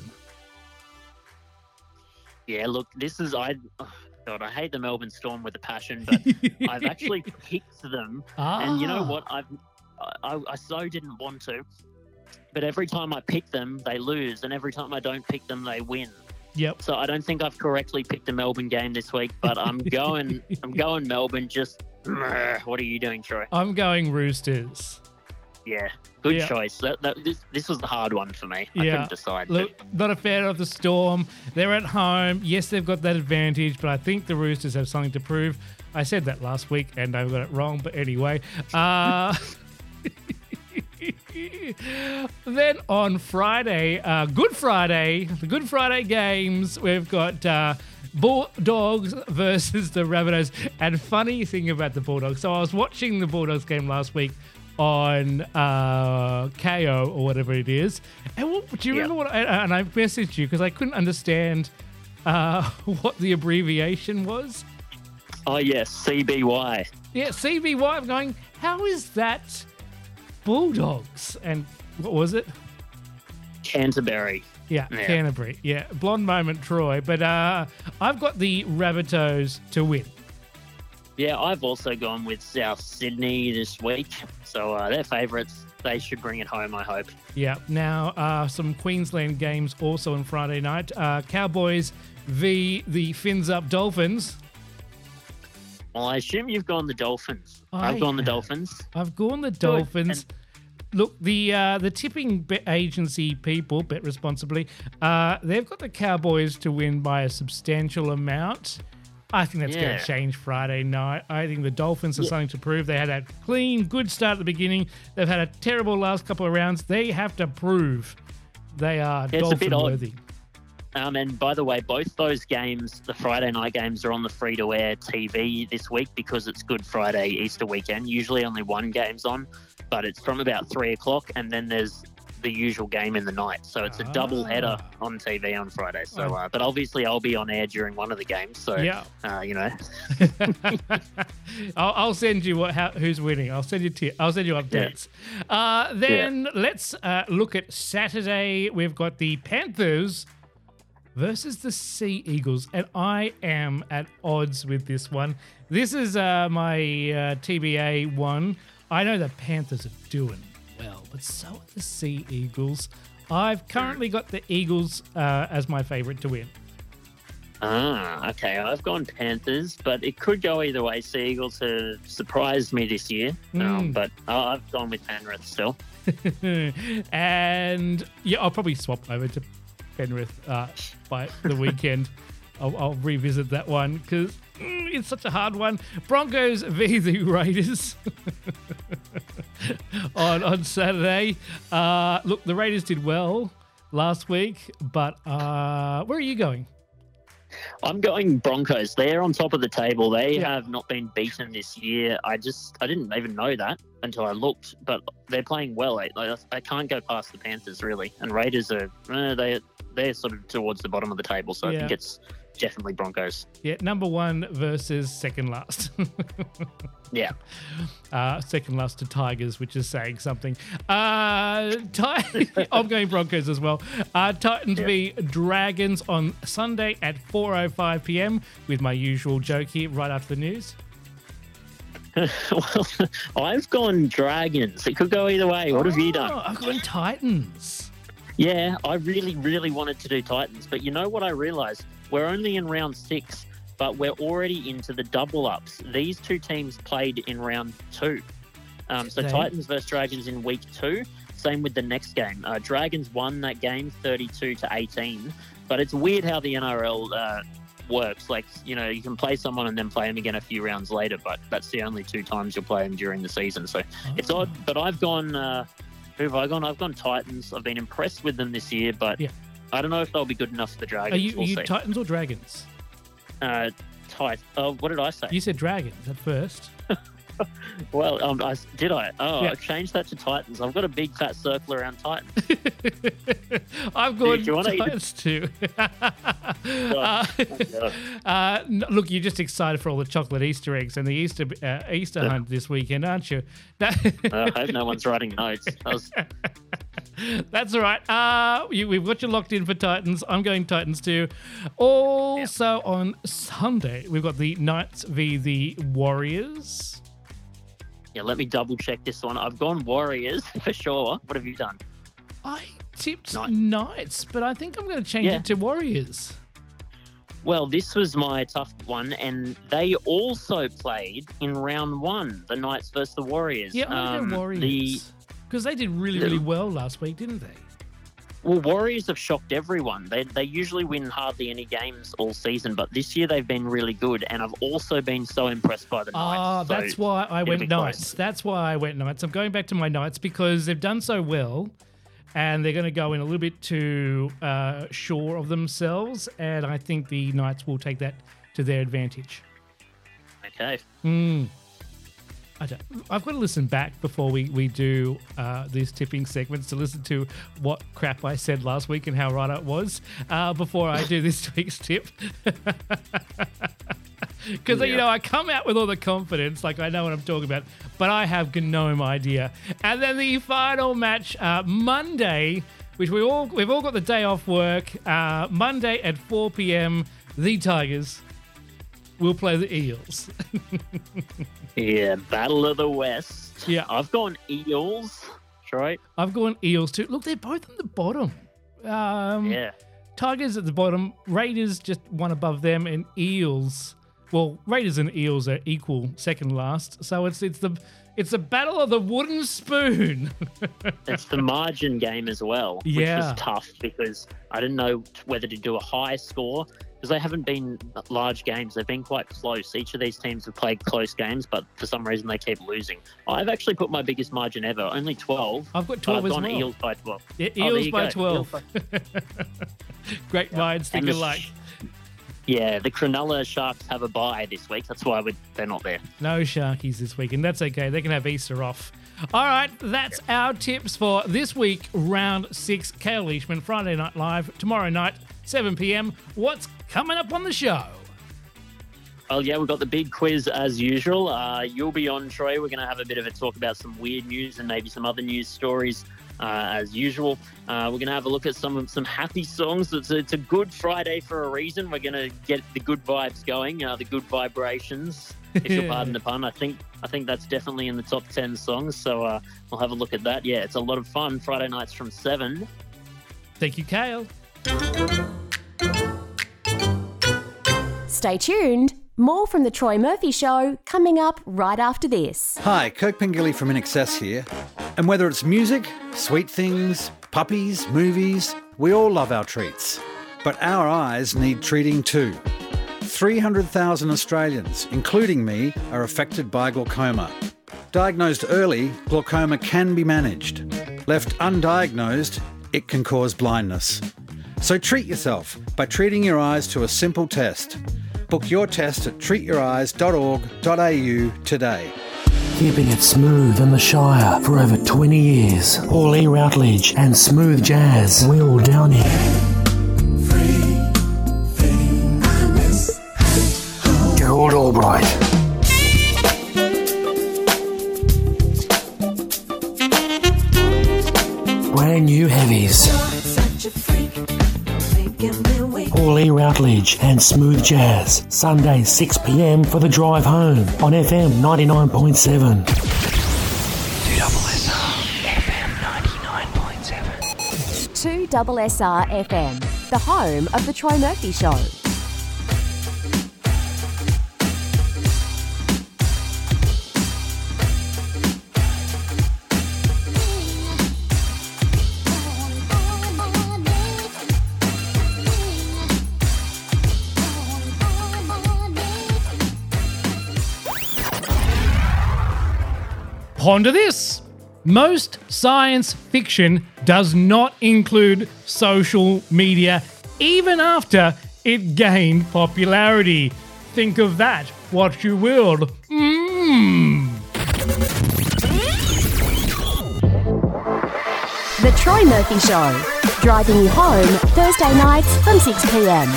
Yeah, look, this is, I, oh God, I hate the Melbourne Storm with a passion, but I've actually picked them. Ah. And you know what? I've, I, I so didn't want to, but every time I pick them, they lose. And every time I don't pick them, they win. Yep. So I don't think I've correctly picked a Melbourne game this week, but I'm going, I'm going Melbourne. Just, what are you doing, Troy? I'm going Roosters. Yeah, good yeah. choice. That, that, this, this was the hard one for me. I yeah. couldn't decide. Look, not a fan of the Storm. They're at home. Yes, they've got that advantage, but I think the Roosters have something to prove. I said that last week, and I got it wrong, but anyway. Uh, then on Friday, uh, Good Friday, the Good Friday games, we've got uh, Bulldogs versus the Rabbitohs. And funny thing about the Bulldogs, so I was watching the Bulldogs game last week on uh, K O or whatever it is. And what, do you remember yep. what I, and I messaged you because I couldn't understand uh, what the abbreviation was? Oh, yes, C B Y. Yeah, C B Y. I'm going, how is that Bulldogs? And what was it? Canterbury. Yeah, yeah. Canterbury. Yeah, blonde moment, Troy. But uh, I've got the Rabbitohs to win. Yeah, I've also gone with South Sydney this week. So uh, they're favourites. They should bring it home, I hope. Yeah. Now, uh, some Queensland games also on Friday night. Uh, Cowboys v the Fins Up Dolphins. Well, I assume you've gone the Dolphins. I I've gone the have. Dolphins. I've gone the Dolphins. And look, the uh, the tipping bet agency people, bet responsibly, uh, they've got the Cowboys to win by a substantial amount. I think that's Yeah. going to change Friday night. I think the Dolphins have Yeah. something to prove. They had a clean, good start at the beginning. They've had a terrible last couple of rounds. They have to prove they are Yeah, it's a bit odd. Dolphin-worthy. Um, and by the way, both those games, the Friday night games, are on the free-to-air T V this week because it's Good Friday, Easter weekend. Usually only one game's on, but it's from about three o'clock, and then there's the usual game in the night. So it's a Ah. double header on T V on Friday. So, uh, but obviously I'll be on air during one of the games. So, Yeah. uh, you know. I'll, I'll send you what how, who's winning. I'll send you t- I'll send you updates. Uh, then let's uh, look at Saturday. We've got the Panthers versus the Sea Eagles, and I am at odds with this one. This is uh, my uh, T B A one. I know the Panthers are doing well, but so are the Sea Eagles. I've currently got the Eagles uh, as my favourite to win. Ah, okay. I've gone Panthers, but it could go either way. Sea Eagles have surprised me this year, Mm. um, but uh, I've gone with Penrith still. And yeah, I'll probably swap over to Penrith uh, by the weekend. I'll, I'll revisit that one because mm, it's such a hard one. Broncos v the Raiders on on Saturday. Uh, look, the Raiders did well last week, but uh, where are you going? I'm going Broncos. They're on top of the table. They Yeah. have not been beaten this year. I just, I didn't even know that until I looked, but they're playing well. I, I, I can't go past the Panthers, really. And Raiders are, eh, they, they're sort of towards the bottom of the table, so Yeah. I think it's definitely Broncos. Yeah, number one versus second last. Yeah. Uh, second last to Tigers, which is saying something. Uh, Ti- I'm going Broncos as well. Uh, Titans v Dragons on Sunday at four oh five p.m. with my usual joke here right after the news. Well, I've gone Dragons. It could go either way. What have you done? Oh, I've gone Titans. Yeah, I really, really wanted to do Titans, but you know what I realised? We're only in round six. but we're already into the double ups. These two teams played in round two. Um, so Okay. Titans versus Dragons in week two. Same with the next game. Uh, Dragons won that game thirty-two to eighteen. But it's weird how the N R L uh, works. Like, you know, you can play someone and then play them again a few rounds later, but that's the only two times you'll play them during the season. So Oh. it's odd. But I've gone. Uh, who have I gone? I've gone Titans. I've been impressed with them this year, but Yeah. I don't know if they'll be good enough for the Dragons. Are you, are we'll you see. Titans or Dragons? uh, Tit- Oh, what did I say? You said Dragons at first. Well, um, I, did I? Oh, Yeah. I changed that to Titans. I've got a big fat circle around Titans. I've Do gone you wanna eat it? Titans too. uh, yeah. uh, n- look, you're just excited for all the chocolate Easter eggs and the Easter uh, Easter hunt this weekend, aren't you? That- I hope no one's writing notes. That was, That's all right. Uh, you, we've got you locked in for Titans. I'm going Titans too. Also on Sunday, we've got the Knights v the Warriors. yeah, let me double check this one. I've gone Warriors for sure. What have you done? I tipped Knights. Knights, but I think I'm going to change Yeah. it to Warriors. Well, this was my tough one, and they also played in round one, the Knights versus the Warriors. Yeah, I'm going to Um, go Warriors. The, Because they did really, really well last week, didn't they? well, Warriors have shocked everyone. They they usually win hardly any games all season, but this year they've been really good, and I've also been so impressed by the Knights. Ah, so that's why I it'll went be close. Knights. That's why I went Knights. I'm going back to my Knights because they've done so well, and they're going to go in a little bit too uh, sure of themselves, and I think the Knights will take that to their advantage. Okay. Hmm. I don't, I've got to listen back before we, we do uh, these tipping segments to listen to what crap I said last week and how right I was uh, before I do this week's tip. Because, you Yeah. know, I come out with all the confidence, like I know what I'm talking about, but I have no idea. And then the final match, uh, Monday, which we all, we've all got the day off work, uh, Monday at four p.m, the Tigers will play the Eels. Yeah, Battle of the West. Yeah. I've gone Eels, right? I've gone Eels too. Look, they're both on the bottom. Um, Yeah. Tigers at the bottom, Raiders just one above them, and Eels. Well, Raiders and Eels are equal, second last. So it's it's the it's a battle of the wooden spoon. It's the margin game as well, which Yeah. was tough because I didn't know whether to do a high score because they haven't been large games. They've been quite close. Each of these teams have played close games, but for some reason they keep losing. I've actually put my biggest margin ever, only twelve. I've got but twelve I've as gone well. Eels by twelve. Yeah, Oh, there Eels you by go. twelve. Eels by- Great minds think And the alike. sh- Yeah, the Cronulla Sharks have a bye this week. That's why we, they're not there. No Sharkies this week, and that's okay. They can have Easter off. All right, that's our tips for this week, round six. Cale Leishman, Friday Night Live, tomorrow night, seven p.m. What's coming up on the show? Well, yeah, we've got the big quiz as usual. Uh, you'll be on, Troy. We're going to have a bit of a talk about some weird news and maybe some other news stories uh, as usual. Uh, we're going to have a look at some some happy songs. It's a, it's a good Friday for a reason. We're going to get the good vibes going, uh, the good vibrations, if you'll pardon the pun. I think I think that's definitely in the top ten songs. So uh, we'll have a look at that. Yeah, it's a lot of fun. Friday nights from seven. Thank you, Cale. Stay tuned. More from The Troy Murphy Show coming up right after this. Hi, Kirk Pengilly from In Excess here. And whether it's music, sweet things, puppies, movies, we all love our treats. But our eyes need treating too. three hundred thousand Australians, including me, are affected by glaucoma. Diagnosed early, glaucoma can be managed. Left undiagnosed, it can cause blindness. So treat yourself by treating your eyes to a simple test. Book your test at treat your eyes dot org dot a u today. Keeping it smooth in the Shire for over twenty years. Paulie Routledge and Smooth Jazz. Will Downey. Gerald Albright. Brand new heavies. Paulie Routledge and Smooth Jazz. Sunday six p.m. for the drive home on F M ninety-nine point seven. two S R F M ninety-nine point seven. two S S R F M, the home of The Troy Murphy Show. Ponder this. Most science fiction does not include social media, even after it gained popularity. Think of that, what you will. Mmm. The Troy Murphy Show, driving you home Thursday nights from six p.m.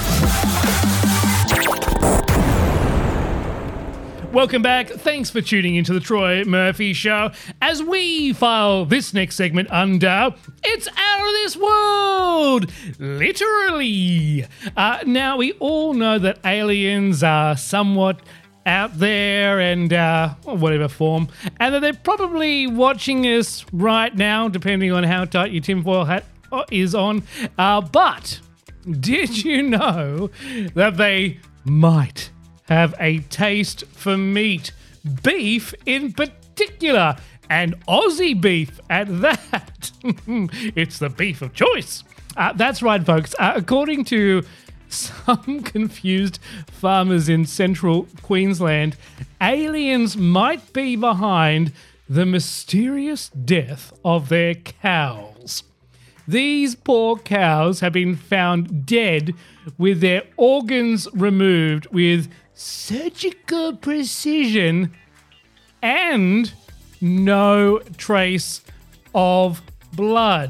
Welcome back. Thanks for tuning into the Troy Murphy Show. As we file this next segment under It's Out of This World, literally. Uh, now, we all know that aliens are somewhat out there and uh, whatever form, and that they're probably watching us right now, depending on how tight your tinfoil hat is on. Uh, but did you know that they might have a taste for meat, beef in particular, and Aussie beef at that? It's the beef of choice. Uh, that's right, folks. Uh, according to some confused farmers in central Queensland, aliens might be behind the mysterious death of their cows. These poor cows have been found dead with their organs removed with surgical precision and no trace of blood,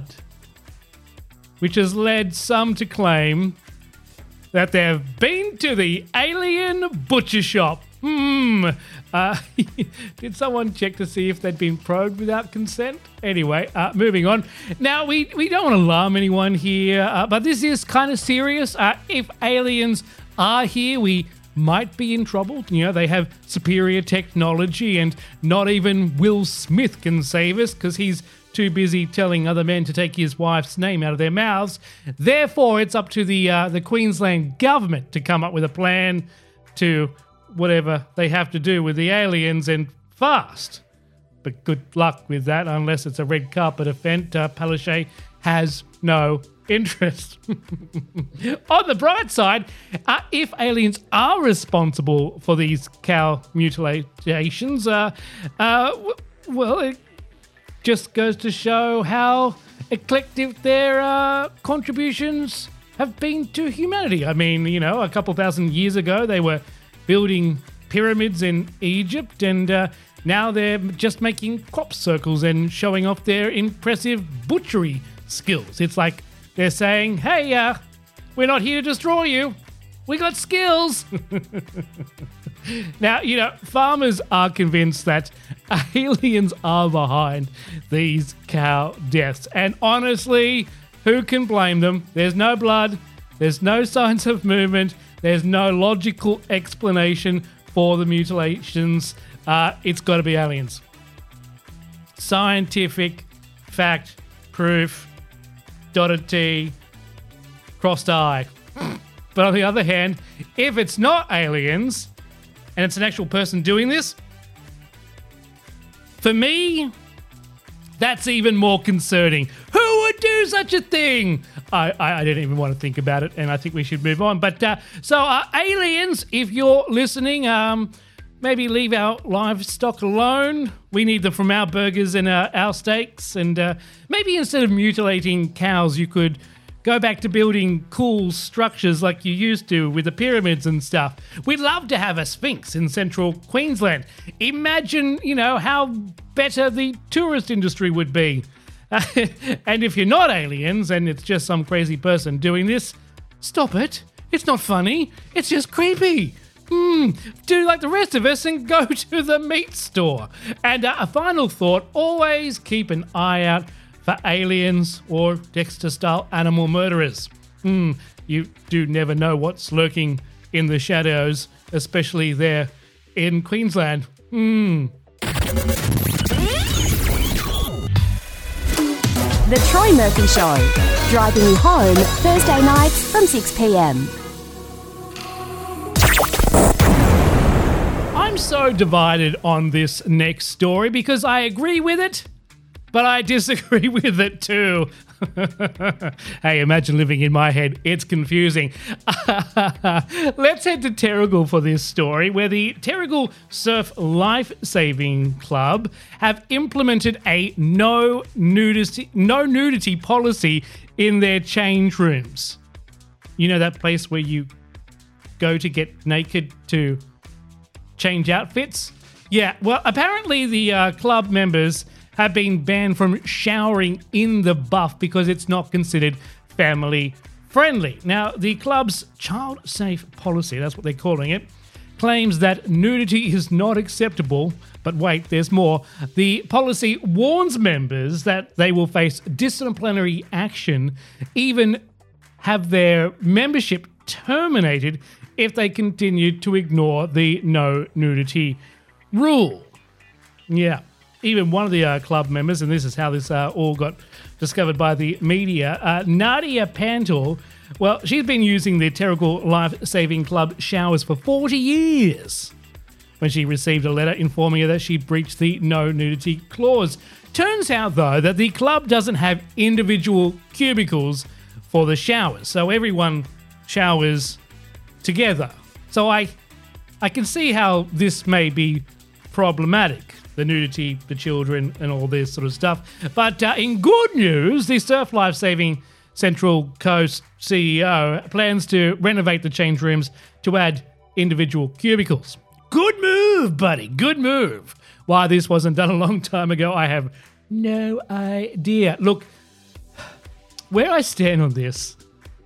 which has led some to claim that they've been to the alien butcher shop. Hmm. Uh, did someone check to see if they'd been probed without consent? Anyway, uh, moving on. Now, we, we don't want to alarm anyone here, uh, but this is kind of serious. Uh, if aliens are here, we might be in trouble. You know, they have superior technology and not even Will Smith can save us because he's too busy telling other men to take his wife's name out of their mouths. Therefore, it's up to the uh, the Queensland government to come up with a plan to whatever they have to do with the aliens and fast. But good luck with that unless it's a red carpet event. Uh, Palaszczuk has no interest. On the bright side, uh, if aliens are responsible for these cow mutilations, uh, uh, w- well, it just goes to show how eclectic their uh, contributions have been to humanity. I mean, you know, a couple thousand years ago, they were building pyramids in Egypt, and uh, now they're just making crop circles and showing off their impressive butchery skills. It's like they're saying, hey, uh, we're not here to destroy you. We got skills. Now, you know, farmers are convinced that aliens are behind these cow deaths. And honestly, who can blame them? There's no blood. There's no signs of movement. There's no logical explanation for the mutilations. Uh, it's got to be aliens. Scientific fact, proof, dotted T, crossed I. But on the other hand, if it's not aliens and it's an actual person doing this, for me, that's even more concerning. Who would do such a thing? I, I, I didn't even want to think about it, and I think we should move on. But uh, so, uh, aliens, if you're listening, um, maybe leave our livestock alone. We need them from our burgers and uh, our steaks. And uh, maybe instead of mutilating cows, you could go back to building cool structures like you used to with the pyramids and stuff. We'd love to have a Sphinx in central Queensland. Imagine, you know, how better the tourist industry would be. And if you're not aliens and it's just some crazy person doing this, stop it. It's not funny. It's just creepy. Hmm, do like the rest of us and go to the meat store. And uh, a final thought, always keep an eye out for aliens or Dexter-style animal murderers. Hmm, you do never know what's lurking in the shadows, especially there in Queensland. Hmm. The Troy Murphy Show, driving you home Thursday nights from six p.m. I'm so divided on this next story because I agree with it but I disagree with it too. Hey, imagine living in my head. It's confusing. Let's head to Terrigal for this story, where the Terrigal Surf Life Saving Club have implemented a no nudity, no nudity policy in their change rooms. You know that place where you go to get naked to change outfits? Yeah, well, apparently the uh, club members have been banned from showering in the buff because it's not considered family friendly. Now, the club's child safe policy, that's what they're calling it, claims that nudity is not acceptable. But wait, there's more. The policy warns members that they will face disciplinary action, even have their membership terminated if they continue to ignore the no nudity rule. Yeah. Even one of the uh, club members, and this is how this uh, all got discovered by the media, uh, Nadia Pantel, well, she's been using the Terrigal Life Saving Club showers for forty years when she received a letter informing her that she breached the no nudity clause. Turns out, though, that the club doesn't have individual cubicles for the showers, so everyone showers together. So I, I can see how this may be problematic. The nudity, the children, and all this sort of stuff. But uh, in good news, the Surf Life Saving Central Coast C E O plans to renovate the change rooms to add individual cubicles. Good move, buddy. Good move. Why this wasn't done a long time ago, I have no idea. Look, where I stand on this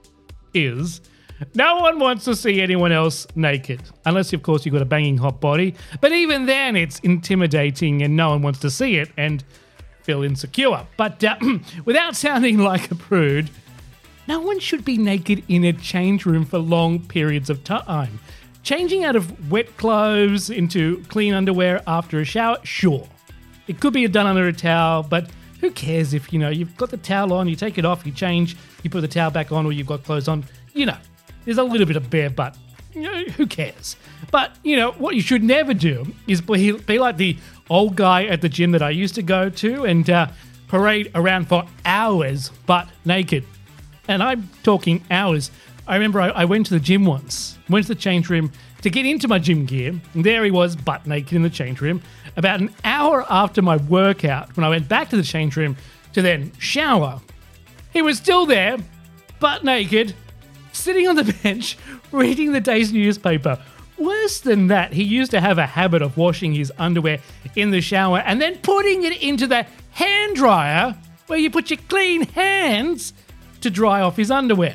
is no one wants to see anyone else naked. Unless, of course, you've got a banging hot body. But even then, it's intimidating and no one wants to see it and feel insecure. But uh, without sounding like a prude, no one should be naked in a change room for long periods of time. Changing out of wet clothes into clean underwear after a shower, sure. It could be done under a towel, but who cares if, you know, you've got the towel on, you take it off, you change, you put the towel back on, or you've got clothes on, you know. There's a little bit of bare butt. You know, who cares? But, you know, what you should never do is be, be like the old guy at the gym that I used to go to and uh, parade around for hours butt naked. And I'm talking hours. I remember I, I went to the gym once, went to the change room to get into my gym gear, and there he was butt naked in the change room. About an hour after my workout, when I went back to the change room to then shower, he was still there, butt naked, sitting on the bench, reading the day's newspaper. Worse than that, he used to have a habit of washing his underwear in the shower and then putting it into the hand dryer where you put your clean hands to dry off his underwear.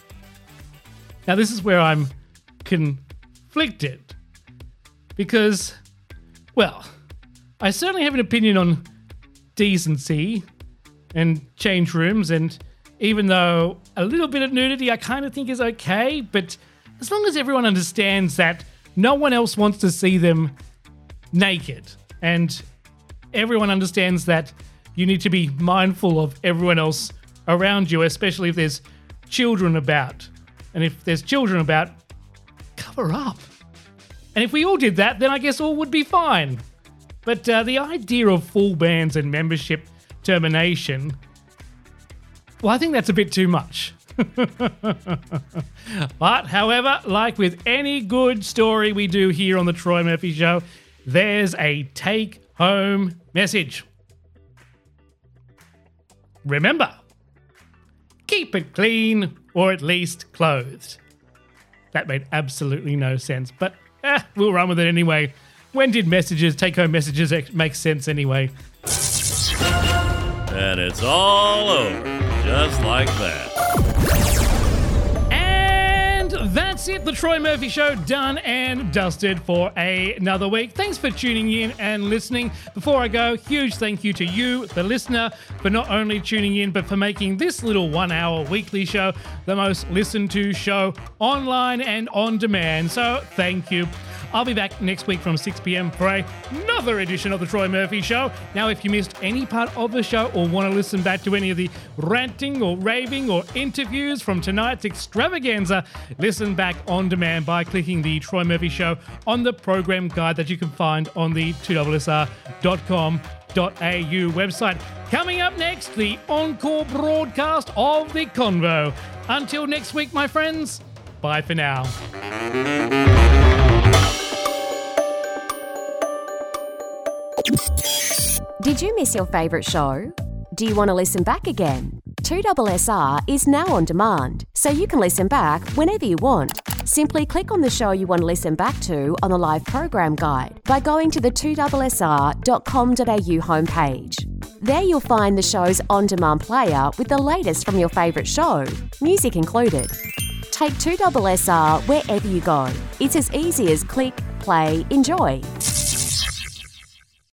Now, this is where I'm conflicted because, well, I certainly have an opinion on decency and change rooms, and even though a little bit of nudity I kind of think is okay, but as long as everyone understands that no one else wants to see them naked, and everyone understands that you need to be mindful of everyone else around you, especially if there's children about. And if there's children about, cover up. And if we all did that, then I guess all would be fine. But uh, the idea of full bans and membership termination, well, I think that's a bit too much. But, however, like with any good story we do here on the Troy Murphy Show, there's a take-home message. Remember, keep it clean or at least clothed. That made absolutely no sense, but eh, we'll run with it anyway. When did messages, take-home messages make sense anyway? And it's all over, just like that. And that's it. The Troy Murphy Show done and dusted for a- another week. Thanks for tuning in and listening. Before I go, huge thank you to you, the listener, for not only tuning in, but for making this little one-hour weekly show the most listened to show online and on demand. So thank you. I'll be back next week from six p.m. for another edition of The Troy Murphy Show. Now, if you missed any part of the show or want to listen back to any of the ranting or raving or interviews from tonight's extravaganza, listen back on demand by clicking the Troy Murphy Show on the program guide that you can find on the two S S R dot com dot a u website. Coming up next, the encore broadcast of The Convo. Until next week, my friends, bye for now. Did you miss your favourite show? Do you want to listen back again? two S S R is now on demand, so you can listen back whenever you want. Simply click on the show you want to listen back to on the live program guide by going to the two S S R dot com dot a u homepage. There you'll find the show's on-demand player with the latest from your favourite show, music included. Take two S S R wherever you go. It's as easy as click, play, enjoy.